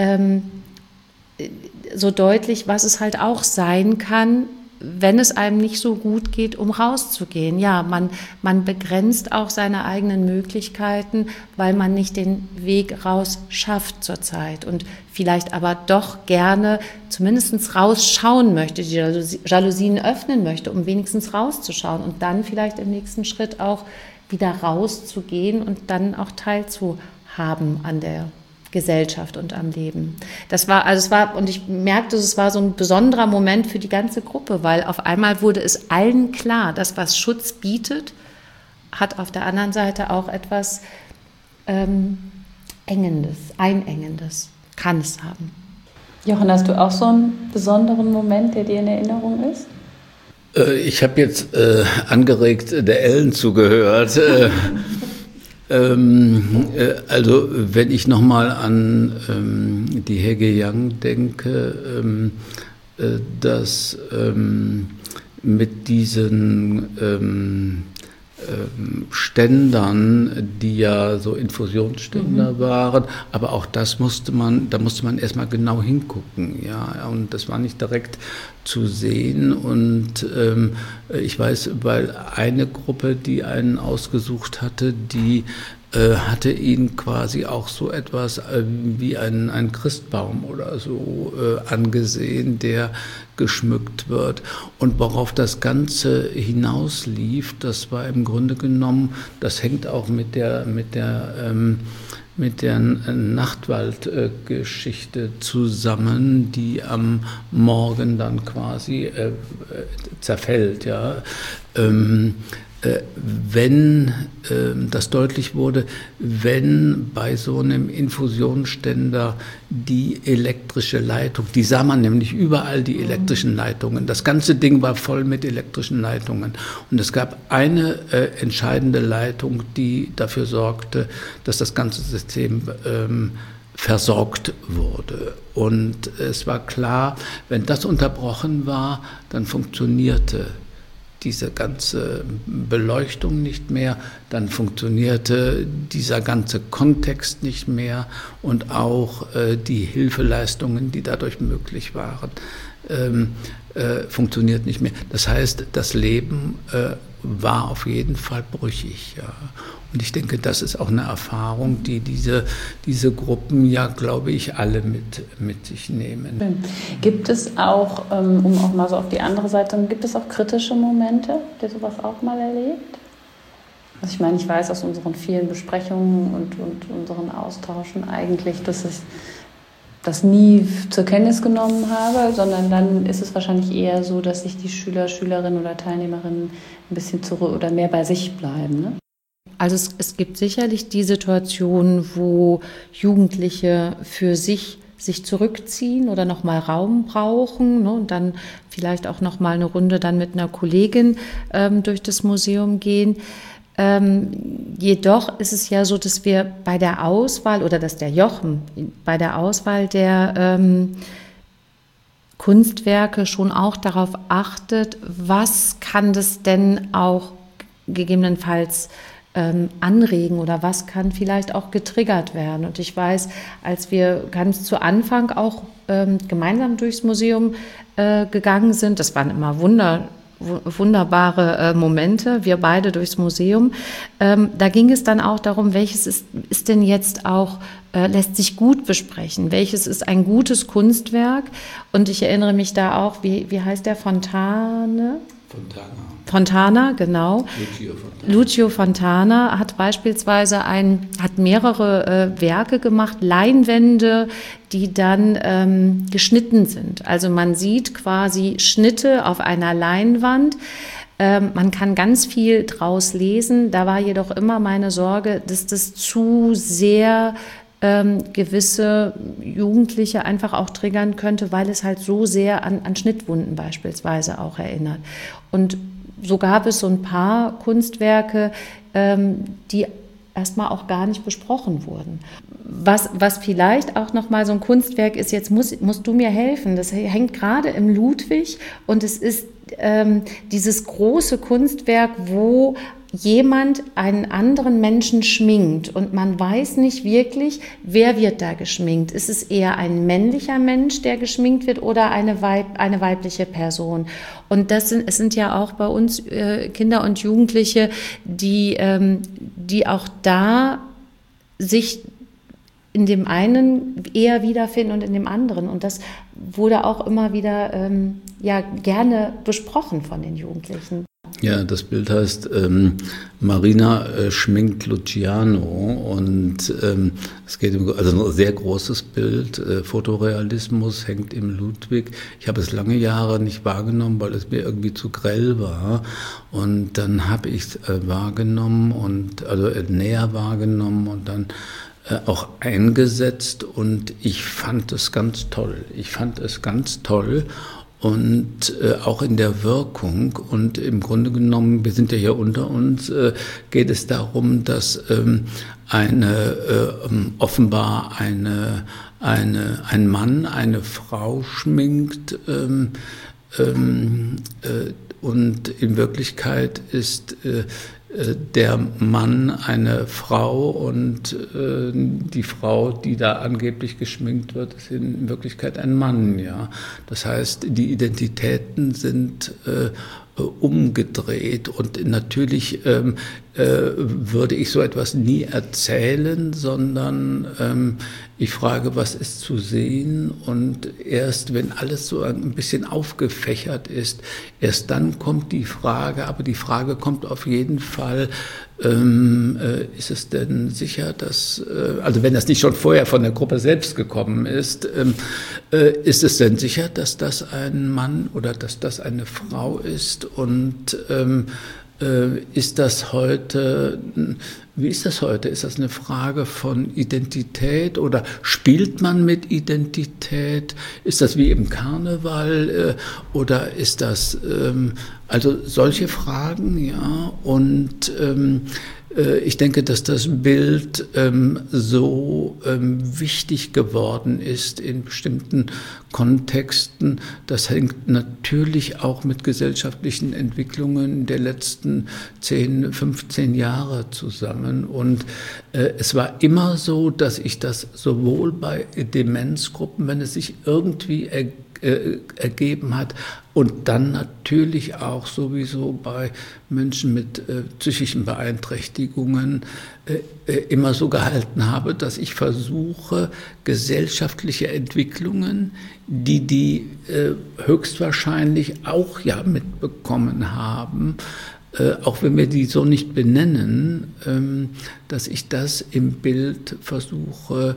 so deutlich, was es halt auch sein kann, wenn es einem nicht so gut geht, um rauszugehen. Ja, man begrenzt auch seine eigenen Möglichkeiten, weil man nicht den Weg raus schafft zurzeit und vielleicht aber doch gerne zumindest rausschauen möchte, die Jalousien öffnen möchte, um wenigstens rauszuschauen und dann vielleicht im nächsten Schritt auch wieder rauszugehen und dann auch teilzuhaben an der Gesellschaft und am Leben. Und ich merkte, es war so ein besonderer Moment für die ganze Gruppe, weil auf einmal wurde es allen klar, dass was Schutz bietet, hat auf der anderen Seite auch etwas Engendes, Einengendes, kann es haben. Jochen, hast du auch so einen besonderen Moment, der dir in Erinnerung ist? Ich habe jetzt angeregt der Ellen zugehört. Also wenn ich nochmal an die Hege Young denke, dass mit diesen Ständern, die ja so Infusionsständer waren, aber auch da musste man erstmal genau hingucken, ja, und das war nicht direkt zu sehen und ich weiß, weil eine Gruppe, die einen ausgesucht hatte, die hatte ihn quasi auch so etwas wie einen Christbaum oder so angesehen, der geschmückt wird. Und worauf das Ganze hinauslief, das war im Grunde genommen, das hängt auch mit der Nachtwaldgeschichte zusammen, die am Morgen dann quasi zerfällt, ja. Wenn das deutlich wurde, wenn bei so einem Infusionsständer die elektrische Leitung, die sah man nämlich überall, die elektrischen Leitungen, das ganze Ding war voll mit elektrischen Leitungen und es gab eine entscheidende Leitung, die dafür sorgte, dass das ganze System versorgt wurde. Und es war klar, wenn das unterbrochen war, dann funktionierte diese ganze Beleuchtung nicht mehr, dann funktionierte dieser ganze Kontext nicht mehr und auch die Hilfeleistungen, die dadurch möglich waren, funktioniert nicht mehr. Das heißt, das Leben war auf jeden Fall brüchig. Ja. Und ich denke, das ist auch eine Erfahrung, die diese Gruppen ja, glaube ich, alle mit sich nehmen. Gibt es auch, um auch mal so auf die andere Seite, gibt es auch kritische Momente? Habt ihr sowas auch mal erlebt? Also ich meine, ich weiß aus unseren vielen Besprechungen und unseren Austauschen eigentlich, dass ich das nie zur Kenntnis genommen habe, sondern dann ist es wahrscheinlich eher so, dass sich die Schüler, Schülerinnen oder Teilnehmerinnen ein bisschen zurück oder mehr bei sich bleiben, ne? Also es gibt sicherlich die Situation, wo Jugendliche für sich zurückziehen oder nochmal Raum brauchen, ne, und dann vielleicht auch nochmal eine Runde dann mit einer Kollegin durch das Museum gehen. Jedoch ist es ja so, dass wir bei der Auswahl oder dass der Jochen bei der Auswahl der Kunstwerke schon auch darauf achtet, was kann das denn auch gegebenenfalls anregen oder was kann vielleicht auch getriggert werden. Und ich weiß, als wir ganz zu Anfang auch gemeinsam durchs Museum gegangen sind, das waren immer wunderbare Momente, wir beide durchs Museum, da ging es dann auch darum, welches ist denn jetzt auch, lässt sich gut besprechen, welches ist ein gutes Kunstwerk. Und ich erinnere mich da auch, wie heißt der, Fontana, genau. Lucio Fontana hat beispielsweise hat mehrere Werke gemacht, Leinwände, die dann geschnitten sind. Also man sieht quasi Schnitte auf einer Leinwand. Man kann ganz viel draus lesen. Da war jedoch immer meine Sorge, dass das zu sehr gewisse Jugendliche einfach auch triggern könnte, weil es halt so sehr an Schnittwunden beispielsweise auch erinnert. Und so gab es so ein paar Kunstwerke, die erstmal auch gar nicht besprochen wurden. Was vielleicht auch nochmal so ein Kunstwerk ist, jetzt musst du mir helfen, das hängt gerade im Ludwig und es ist dieses große Kunstwerk, wo jemand einen anderen Menschen schminkt und man weiß nicht wirklich, wer wird da geschminkt. Ist es eher ein männlicher Mensch, der geschminkt wird oder eine weibliche Person? Und es sind ja auch bei uns Kinder und Jugendliche, die auch da sich in dem einen eher wiederfinden und in dem anderen. Und das wurde auch immer wieder gerne besprochen von den Jugendlichen. Ja, das Bild heißt Marina schminkt Luciano und es geht also ein sehr großes Bild, Fotorealismus hängt im Ludwig. Ich habe es lange Jahre nicht wahrgenommen, weil es mir irgendwie zu grell war und dann habe ich es wahrgenommen und also näher wahrgenommen und dann auch eingesetzt und ich fand es ganz toll. Und auch in der Wirkung und im Grunde genommen, wir sind ja hier unter uns, geht es darum, dass offenbar ein Mann eine Frau schminkt und in Wirklichkeit ist der Mann eine Frau und die Frau, die da angeblich geschminkt wird, ist in Wirklichkeit ein Mann. Ja, das heißt, die Identitäten sind umgedreht und natürlich würde ich so etwas nie erzählen, sondern ich frage, was ist zu sehen und erst wenn alles so ein bisschen aufgefächert ist, erst dann kommt die Frage, aber die Frage kommt auf jeden Fall, ist es denn sicher, dass, also wenn das nicht schon vorher von der Gruppe selbst gekommen ist es denn sicher, dass das ein Mann oder dass das eine Frau ist und ist das heute, wie ist das heute? Ist das eine Frage von Identität oder spielt man mit Identität? Ist das wie im Karneval oder ist das, also solche Fragen, ja, und ich denke, dass das Bild so wichtig geworden ist in bestimmten Kontexten. Das hängt natürlich auch mit gesellschaftlichen Entwicklungen der letzten 10, 15 Jahre zusammen. Und es war immer so, dass ich das sowohl bei Demenzgruppen, wenn es sich irgendwie ergeben hat und dann natürlich auch sowieso bei Menschen mit psychischen Beeinträchtigungen immer so gehalten habe, dass ich versuche, gesellschaftliche Entwicklungen, die höchstwahrscheinlich auch ja mitbekommen haben, auch wenn wir die so nicht benennen, dass ich das im Bild versuche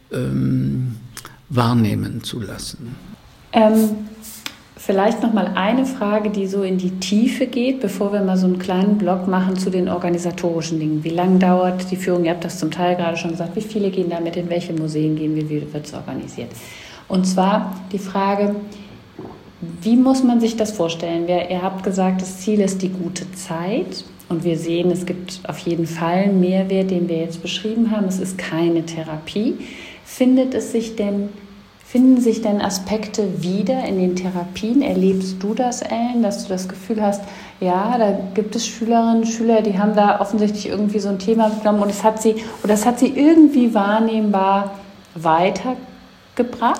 wahrnehmen zu lassen. Vielleicht noch mal eine Frage, die so in die Tiefe geht, bevor wir mal so einen kleinen Block machen zu den organisatorischen Dingen. Wie lange dauert die Führung? Ihr habt das zum Teil gerade schon gesagt. Wie viele gehen damit? In welche Museen gehen wir? Wie wird es organisiert? Und zwar die Frage, wie muss man sich das vorstellen? Ihr habt gesagt, das Ziel ist die gute Zeit. Und wir sehen, es gibt auf jeden Fall einen Mehrwert, den wir jetzt beschrieben haben. Es ist keine Therapie. Finden sich denn Aspekte wieder in den Therapien? Erlebst du das, Ellen, dass du das Gefühl hast, ja, da gibt es Schülerinnen und Schüler, die haben da offensichtlich irgendwie so ein Thema genommen und das hat sie irgendwie wahrnehmbar weitergebracht?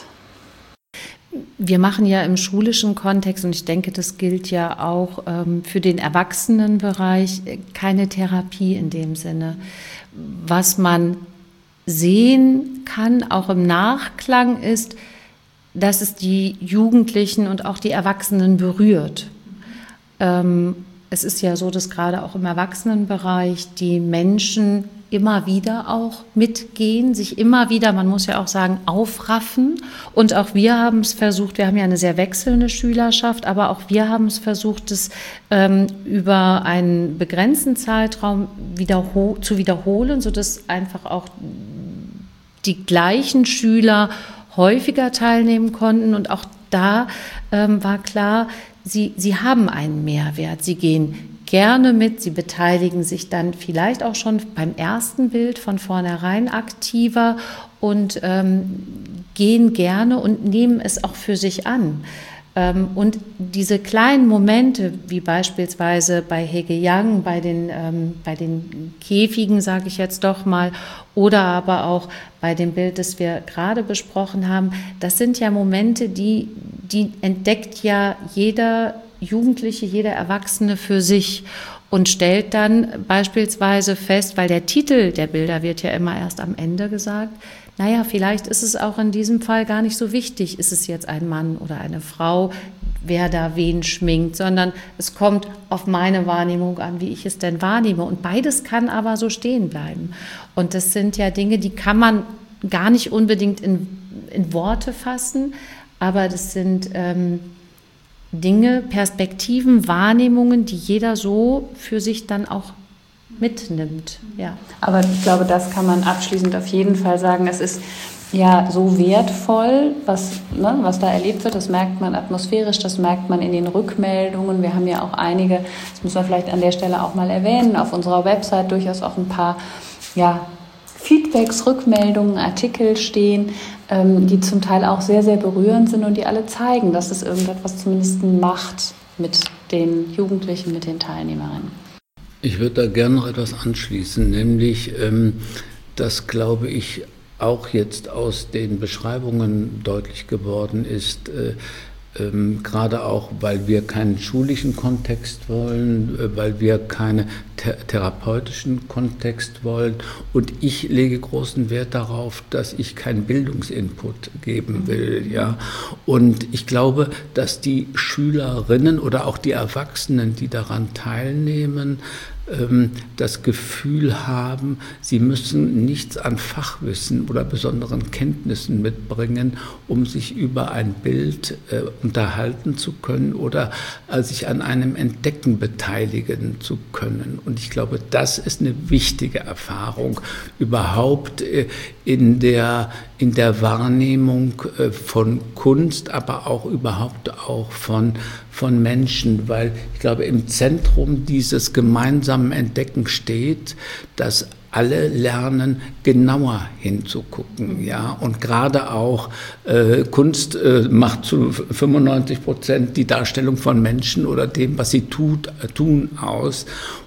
Wir machen ja im schulischen Kontext, und ich denke, das gilt ja auch für den Erwachsenenbereich, keine Therapie in dem Sinne. Was man sehen kann, auch im Nachklang, ist, dass es die Jugendlichen und auch die Erwachsenen berührt. Es ist ja so, dass gerade auch im Erwachsenenbereich die Menschen immer wieder auch mitgehen, sich immer wieder, man muss ja auch sagen, aufraffen. Und auch wir haben es versucht, wir haben ja eine sehr wechselnde Schülerschaft, aber auch wir haben es versucht, es über einen begrenzten Zeitraum zu wiederholen, sodass einfach auch die gleichen Schüler häufiger teilnehmen konnten. Und auch da war klar, sie haben einen Mehrwert. Sie gehen gerne mit, sie beteiligen sich dann vielleicht auch schon beim ersten Bild von vornherein aktiver und gehen gerne und nehmen es auch für sich an. Und diese kleinen Momente, wie beispielsweise bei Hege Young, bei den Käfigen, sage ich jetzt doch mal, oder aber auch bei dem Bild, das wir gerade besprochen haben, das sind ja Momente, die entdeckt ja jeder Jugendliche, jeder Erwachsene für sich und stellt dann beispielsweise fest, weil der Titel der Bilder wird ja immer erst am Ende gesagt, naja, vielleicht ist es auch in diesem Fall gar nicht so wichtig, ist es jetzt ein Mann oder eine Frau, wer da wen schminkt, sondern es kommt auf meine Wahrnehmung an, wie ich es denn wahrnehme. Und beides kann aber so stehen bleiben. Und das sind ja Dinge, die kann man gar nicht unbedingt in Worte fassen, aber das sind Dinge, Perspektiven, Wahrnehmungen, die jeder so für sich dann auch mitnimmt. Ja. Aber ich glaube, das kann man abschließend auf jeden Fall sagen. Es ist ja so wertvoll, was da erlebt wird. Das merkt man atmosphärisch, das merkt man in den Rückmeldungen. Wir haben ja auch einige, das müssen wir vielleicht an der Stelle auch mal erwähnen, auf unserer Website durchaus auch ein paar Feedbacks, Rückmeldungen, Artikel stehen, die zum Teil auch sehr, sehr berührend sind und die alle zeigen, dass es irgendetwas zumindest macht mit den Jugendlichen, mit den Teilnehmerinnen. Ich würde da gerne noch etwas anschließen, nämlich, dass, glaube ich, auch jetzt aus den Beschreibungen deutlich geworden ist, gerade auch, weil wir keinen schulischen Kontext wollen, weil wir keinen therapeutischen Kontext wollen. Und ich lege großen Wert darauf, dass ich keinen Bildungsinput geben will. Ja? Und ich glaube, dass die Schülerinnen oder auch die Erwachsenen, die daran teilnehmen, das Gefühl haben, sie müssen nichts an Fachwissen oder besonderen Kenntnissen mitbringen, um sich über ein Bild unterhalten zu können oder sich an einem Entdecken beteiligen zu können. Und ich glaube, das ist eine wichtige Erfahrung überhaupt in der Wahrnehmung von Kunst, aber auch überhaupt auch von Menschen, weil ich glaube, im Zentrum dieses gemeinsamen Entdecken steht, dass alle lernen, genauer hinzugucken, ja, und gerade auch Kunst macht zu 95% die Darstellung von Menschen oder dem, was sie tun, aus.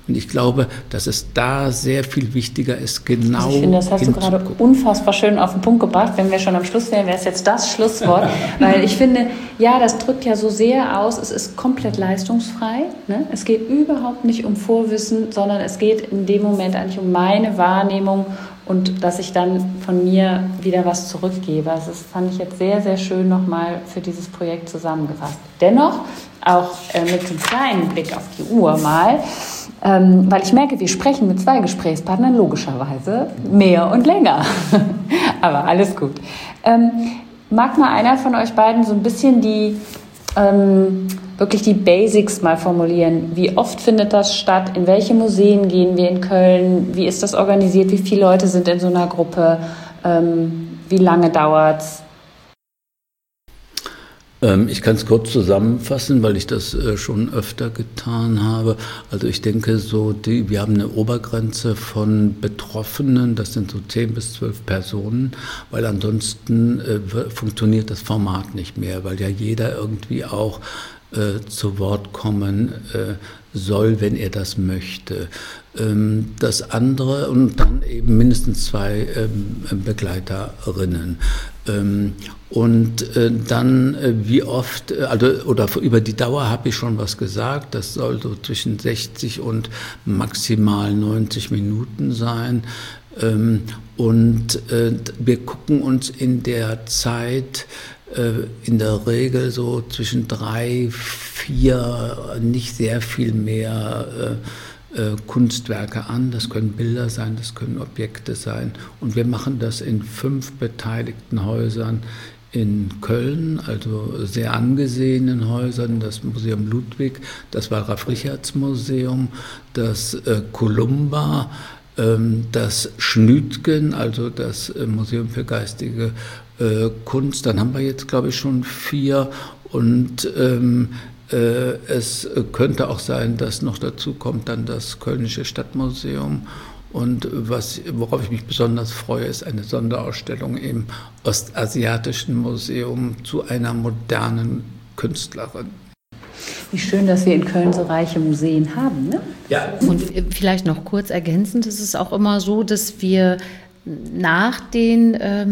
Und ich glaube, dass es da sehr viel wichtiger ist, genau also ich finde, das hast du gerade unfassbar schön auf den Punkt gebracht. Wenn wir schon am Schluss wären, wäre es jetzt das Schlusswort. Weil ich finde, ja, das drückt ja so sehr aus, es ist komplett leistungsfrei. Ne? Es geht überhaupt nicht um Vorwissen, sondern es geht in dem Moment eigentlich um meine Wahrnehmung und dass ich dann von mir wieder was zurückgebe. Also das fand ich jetzt sehr, sehr schön nochmal für dieses Projekt zusammengefasst. Dennoch, auch mit einem kleinen Blick auf die Uhr mal, weil ich merke, wir sprechen mit 2 Gesprächspartnern logischerweise mehr und länger. Aber alles gut. Mag mal einer von euch beiden so ein bisschen wirklich die Basics mal formulieren? Wie oft findet das statt? In welche Museen gehen wir in Köln? Wie ist das organisiert? Wie viele Leute sind in so einer Gruppe? Wie lange dauert's? Ich kann es kurz zusammenfassen, weil ich das schon öfter getan habe. Also ich denke, wir haben eine Obergrenze von Betroffenen, das sind so 10 bis 12 Personen, weil ansonsten funktioniert das Format nicht mehr, weil ja jeder irgendwie auch zu Wort kommen soll, wenn er das möchte. Das andere und dann eben mindestens 2 Begleiterinnen. Und dann, wie oft, oder über die Dauer habe ich schon was gesagt, das soll so zwischen 60 und maximal 90 Minuten sein. Und wir gucken uns in der Zeit in der Regel so zwischen 3, 4, nicht sehr viel mehr Kunstwerke an. Das können Bilder sein, das können Objekte sein. Und wir machen das in 5 beteiligten Häusern in Köln, also sehr angesehenen Häusern, das Museum Ludwig, das Wallraf-Richartz-Museum, das Columba, das Schnütgen, also das Museum für geistige Kunst. Dann haben wir jetzt, glaube ich, schon 4 und es könnte auch sein, dass noch dazu kommt dann das Kölnische Stadtmuseum. Und worauf ich mich besonders freue, ist eine Sonderausstellung im Ostasiatischen Museum zu einer modernen Künstlerin. Wie schön, dass wir in Köln so reiche Museen haben, ne? Ja. Und vielleicht noch kurz ergänzend, es ist auch immer so, dass wir nach den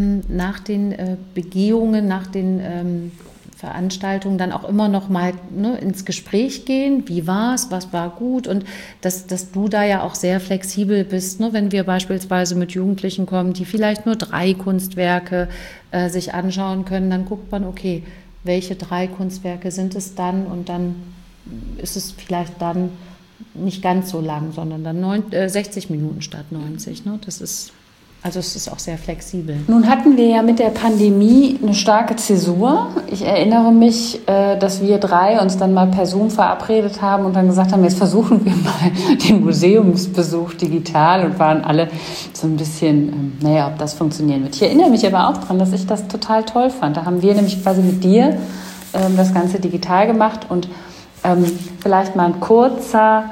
Begehungen, nach den Veranstaltungen dann auch immer noch mal ins Gespräch gehen. Wie war es? Was war gut? Und dass du da ja auch sehr flexibel bist, ne? Wenn wir beispielsweise mit Jugendlichen kommen, die vielleicht nur 3 Kunstwerke sich anschauen können, dann guckt man, okay, welche 3 Kunstwerke sind es dann? Und dann ist es vielleicht dann nicht ganz so lang, sondern dann 60 Minuten statt 90. Ne? Also es ist auch sehr flexibel. Nun hatten wir ja mit der Pandemie eine starke Zäsur. Ich erinnere mich, dass wir 3 uns dann mal per Zoom verabredet haben und dann gesagt haben, jetzt versuchen wir mal den Museumsbesuch digital und waren alle so ein bisschen, ob das funktionieren wird. Ich erinnere mich aber auch daran, dass ich das total toll fand. Da haben wir nämlich quasi mit dir das Ganze digital gemacht und vielleicht mal ein kurzer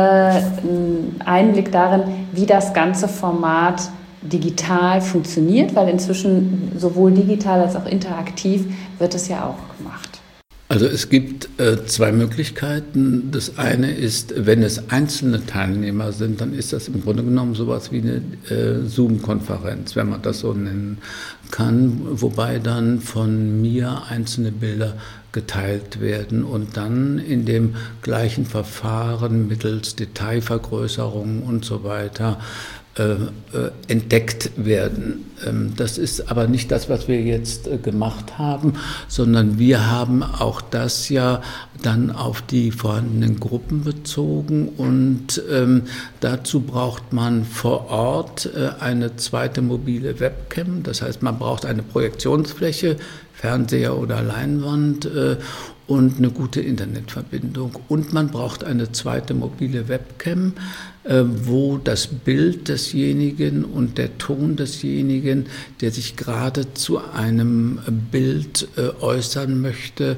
Einblick darin, wie das ganze Format digital funktioniert, weil inzwischen sowohl digital als auch interaktiv wird es ja auch gemacht. Also es gibt 2 Möglichkeiten. Das eine ist, wenn es einzelne Teilnehmer sind, dann ist das im Grunde genommen sowas wie eine Zoom-Konferenz, wenn man das so nennen kann, wobei dann von mir einzelne Bilder geteilt werden und dann in dem gleichen Verfahren mittels Detailvergrößerung und so weiter entdeckt werden. Das ist aber nicht das, was wir jetzt gemacht haben, sondern wir haben auch das ja dann auf die vorhandenen Gruppen bezogen und dazu braucht man vor Ort eine zweite mobile Webcam, das heißt, man braucht eine Projektionsfläche, Fernseher oder Leinwand und eine gute Internetverbindung. Und man braucht eine zweite mobile Webcam, wo das Bild desjenigen und der Ton desjenigen, der sich gerade zu einem Bild äußern möchte,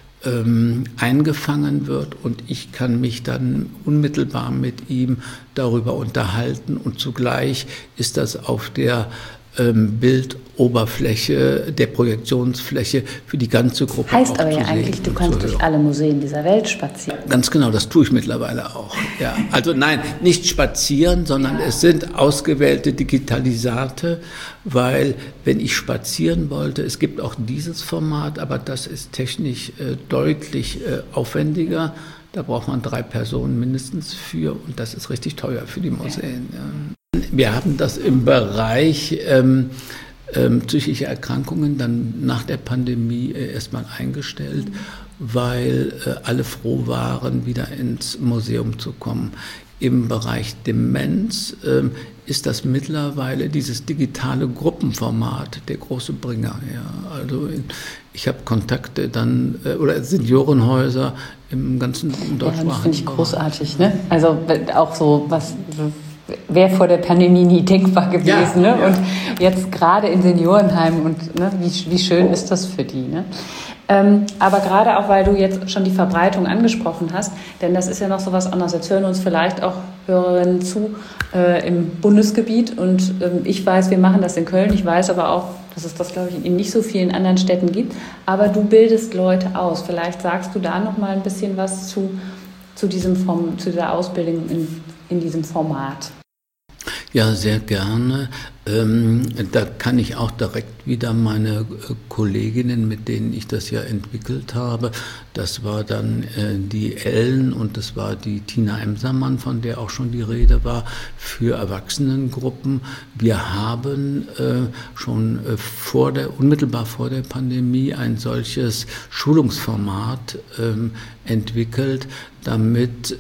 eingefangen wird und ich kann mich dann unmittelbar mit ihm darüber unterhalten und zugleich ist das auf der Bildoberfläche, der Projektionsfläche für die ganze Gruppe. Heißt aber ja eigentlich, du kannst durch alle Museen dieser Welt spazieren. Ganz genau, das tue ich mittlerweile auch. Ja. Also nein, nicht spazieren, sondern es sind ausgewählte Digitalisate, weil wenn ich spazieren wollte, es gibt auch dieses Format, aber das ist technisch deutlich aufwendiger. Da braucht man 3 Personen mindestens für und das ist richtig teuer für die Museen. Ja. Wir haben das im Bereich psychische Erkrankungen dann nach der Pandemie erstmal eingestellt, weil alle froh waren, wieder ins Museum zu kommen. Im Bereich Demenz ist das mittlerweile dieses digitale Gruppenformat der große Bringer. Ja. Also ich habe Kontakte dann, oder Seniorenhäuser im ganzen deutschsprachigen Bereich. Das finde ich großartig. Ne? Also auch so, was wäre vor der Pandemie nie denkbar gewesen. Ja, ne? Ja. Und jetzt gerade in Seniorenheimen und ne, wie schön ist das für die. Ne? Aber gerade auch, weil du jetzt schon die Verbreitung angesprochen hast, denn das ist ja noch so was anderes. Jetzt hören uns vielleicht auch Hörerinnen zu im Bundesgebiet und ich weiß, wir machen das in Köln. Ich weiß aber auch, dass es das, glaube ich, in nicht so vielen anderen Städten gibt. Aber du bildest Leute aus. Vielleicht sagst du da noch mal ein bisschen was zu dieser Ausbildung in diesem Format. Ja, sehr gerne. Da kann ich auch direkt wieder meine Kolleginnen, mit denen ich das ja entwickelt habe, das war dann die Ellen und das war die Tina Emsermann, von der auch schon die Rede war, für Erwachsenengruppen. Wir haben schon unmittelbar vor der Pandemie ein solches Schulungsformat entwickelt, damit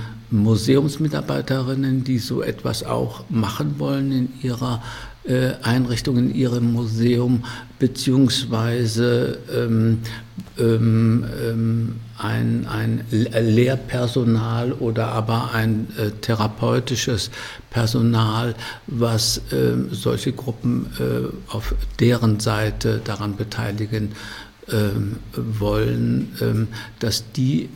Museumsmitarbeiterinnen, die so etwas auch machen wollen in ihrer Einrichtung, in ihrem Museum, beziehungsweise ein Lehrpersonal oder aber ein therapeutisches Personal, was solche Gruppen auf deren Seite daran beteiligen wollen, dass die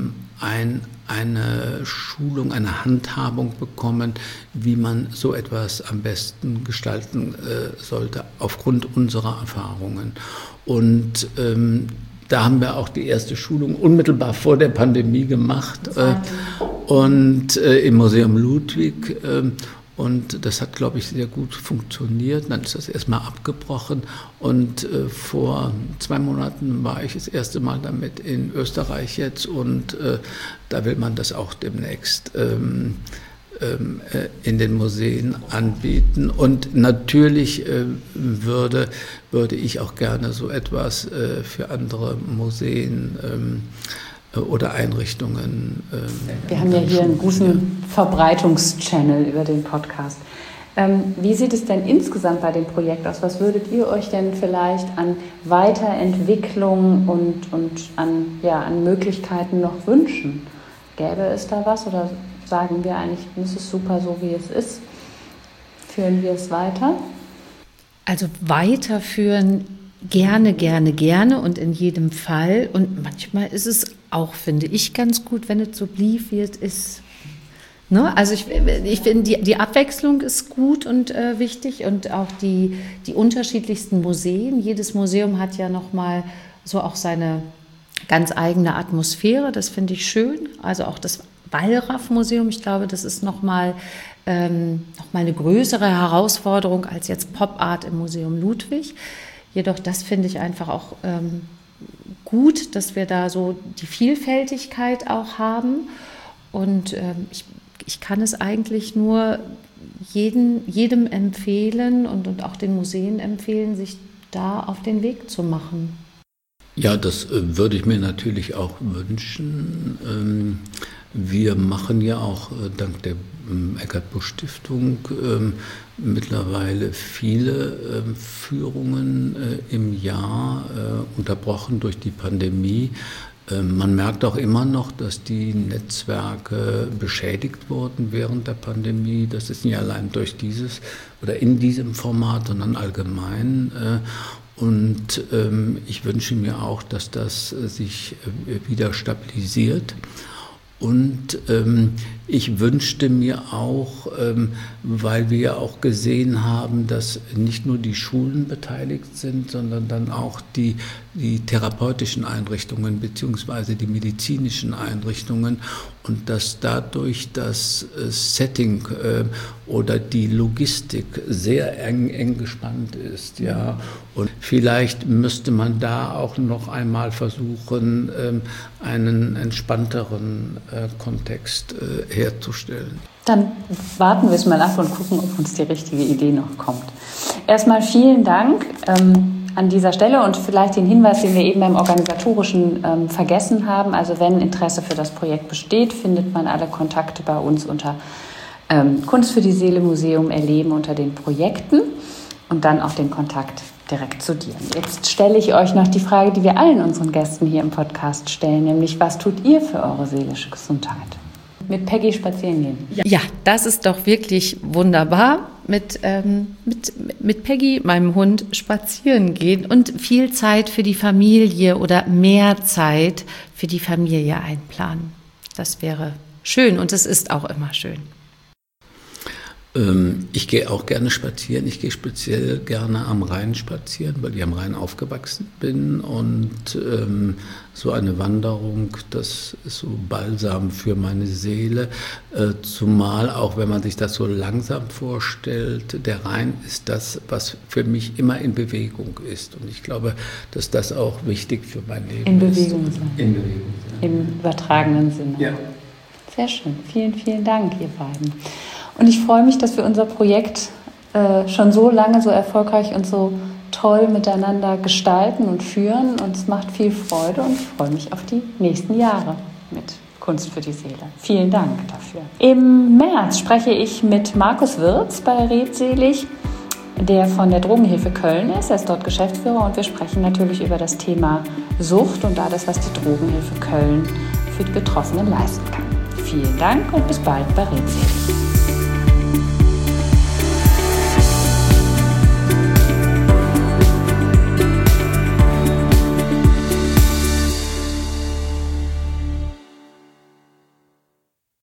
eine Schulung, eine Handhabung bekommen, wie man so etwas am besten gestalten sollte, aufgrund unserer Erfahrungen. Und da haben wir auch die erste Schulung unmittelbar vor der Pandemie gemacht und im Museum Ludwig. Und das hat, glaube ich, sehr gut funktioniert. Dann ist das erstmal abgebrochen. Und vor 2 Monaten war ich das erste Mal damit in Österreich jetzt. Und da will man das auch demnächst in den Museen anbieten. Und natürlich würde ich auch gerne so etwas für andere Museen oder Einrichtungen. Wir haben ja hier einen guten Verbreitungschannel über den Podcast. Wie sieht es denn insgesamt bei dem Projekt aus? Was würdet ihr euch denn vielleicht an Weiterentwicklung und an Möglichkeiten noch wünschen? Gäbe es da was oder sagen wir eigentlich, es ist super so, wie es ist? Führen wir es weiter? Also weiterführen gerne und in jedem Fall. Und manchmal ist es auch, finde ich, ganz gut, wenn es so blieb, wie es ist. Ne? Also ich finde, die Abwechslung ist gut und wichtig und auch die unterschiedlichsten Museen. Jedes Museum hat ja nochmal so auch seine ganz eigene Atmosphäre. Das finde ich schön. Also auch das Wallraf-Museum, ich glaube, das ist nochmal eine größere Herausforderung als jetzt Pop-Art im Museum Ludwig. Jedoch, das finde ich einfach auch gut, dass wir da so die Vielfältigkeit auch haben. Und ich kann es eigentlich nur jedem empfehlen und auch den Museen empfehlen, sich da auf den Weg zu machen. Ja, das würde ich mir natürlich auch wünschen. Wir machen ja auch dank der Eckart-Busch-Stiftung mittlerweile viele Führungen im Jahr, unterbrochen durch die Pandemie. Man merkt auch immer noch, dass die Netzwerke beschädigt wurden während der Pandemie. Das ist nicht allein durch dieses oder in diesem Format, sondern allgemein. Und ich wünsche mir auch, dass das sich wieder stabilisiert. Und Ich wünschte mir auch, weil wir ja auch gesehen haben, dass nicht nur die Schulen beteiligt sind, sondern dann auch die therapeutischen Einrichtungen bzw. die medizinischen Einrichtungen und dass dadurch das Setting oder die Logistik sehr eng gespannt ist. Ja. Und vielleicht müsste man da auch noch einmal versuchen, einen entspannteren Kontext herzustellen. Dann warten wir es mal ab und gucken, ob uns die richtige Idee noch kommt. Erstmal vielen Dank an dieser Stelle und vielleicht den Hinweis, den wir eben beim Organisatorischen vergessen haben. Also wenn Interesse für das Projekt besteht, findet man alle Kontakte bei uns unter Kunst für die Seele Museum erleben unter den Projekten und dann auch den Kontakt direkt zu dir. Jetzt stelle ich euch noch die Frage, die wir allen unseren Gästen hier im Podcast stellen, nämlich was tut ihr für eure seelische Gesundheit? Mit Peggy spazieren gehen. Ja, das ist doch wirklich wunderbar. Mit Peggy, meinem Hund, spazieren gehen und viel Zeit für die Familie oder mehr Zeit für die Familie einplanen. Das wäre schön und es ist auch immer schön. Ich gehe auch gerne spazieren. Ich gehe speziell gerne am Rhein spazieren, weil ich am Rhein aufgewachsen bin. Und so eine Wanderung, das ist so Balsam für meine Seele. Zumal auch, wenn man sich das so langsam vorstellt, der Rhein ist das, was für mich immer in Bewegung ist. Und ich glaube, dass das auch wichtig für mein Leben ist. In Bewegung sein. In Bewegung sein. Im übertragenen Sinne. Ja. Sehr schön. Vielen, vielen Dank, ihr beiden. Und ich freue mich, dass wir unser Projekt schon so lange, so erfolgreich und so toll miteinander gestalten und führen. Und es macht viel Freude und ich freue mich auf die nächsten Jahre mit Kunst für die Seele. Vielen Dank dafür. Im März spreche ich mit Markus Wirz bei Redselig, der von der Drogenhilfe Köln ist. Er ist dort Geschäftsführer und wir sprechen natürlich über das Thema Sucht und alles, was die Drogenhilfe Köln für die Betroffenen leisten kann. Vielen Dank und bis bald bei Redselig.